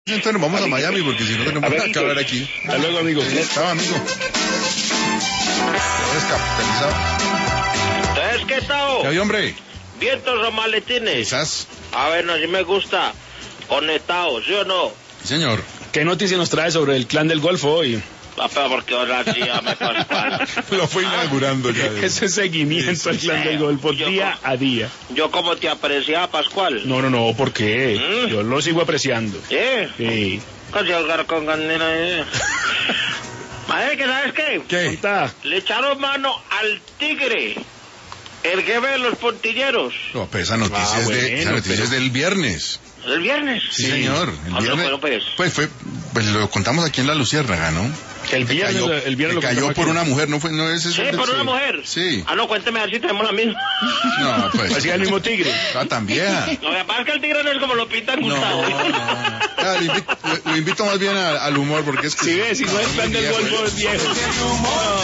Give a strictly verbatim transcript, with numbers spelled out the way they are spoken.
Entonces nos vamos a Miami porque si no tenemos nada que hablar aquí. Hasta luego, amigo. Chao, amigo. Descapitalizado. ¿Entonces qué tal? ¿Qué hay, hombre? ¿Vientos o maletines? Quizás. A ver, no, si me gusta. Conectados, ¿sí o no? Señor. ¿Qué noticia nos trae sobre el clan del Golfo hoy? Papá, porque ahora sí, me Pascual. Lo fue inaugurando ya. Ese seguimiento al clan del Golfo Yo día como- a día. Yo como te apreciaba, Pascual. No, no, no, ¿por qué? ¿Mm? Yo lo sigo apreciando. ¿Eh? Sí. Casi ahogar con ganera, eh. Madre, ¿que sabes qué? ¿Qué? Está. Le echaron mano al tigre. El jefe de los pontilleros. No, pues esa noticia, Ah, es, de, bueno, esa noticia pero- es del viernes. ¿El viernes? Sí, señor. El Ah, pero viernes. bueno, pues. Pues fue, pues lo contamos aquí en La Luciérnaga, ¿no? El Que viernes, cayó, el viernes que lo cayó contamos por aquí. una mujer, ¿no fue? No es Sí, por una mujer. Sí. Ah, no, cuénteme a ver si tenemos la misma. No, pues. Así el mismo tigre. Ah, tan vieja. Lo que pasa es que el tigre no es como lo pintan No, Gustavo. no, no. Ya, lo, invito, lo- lo invito más bien a- al humor porque es que. Si ves, si no es plan del viejo, Golfo ¿eh? es viejo.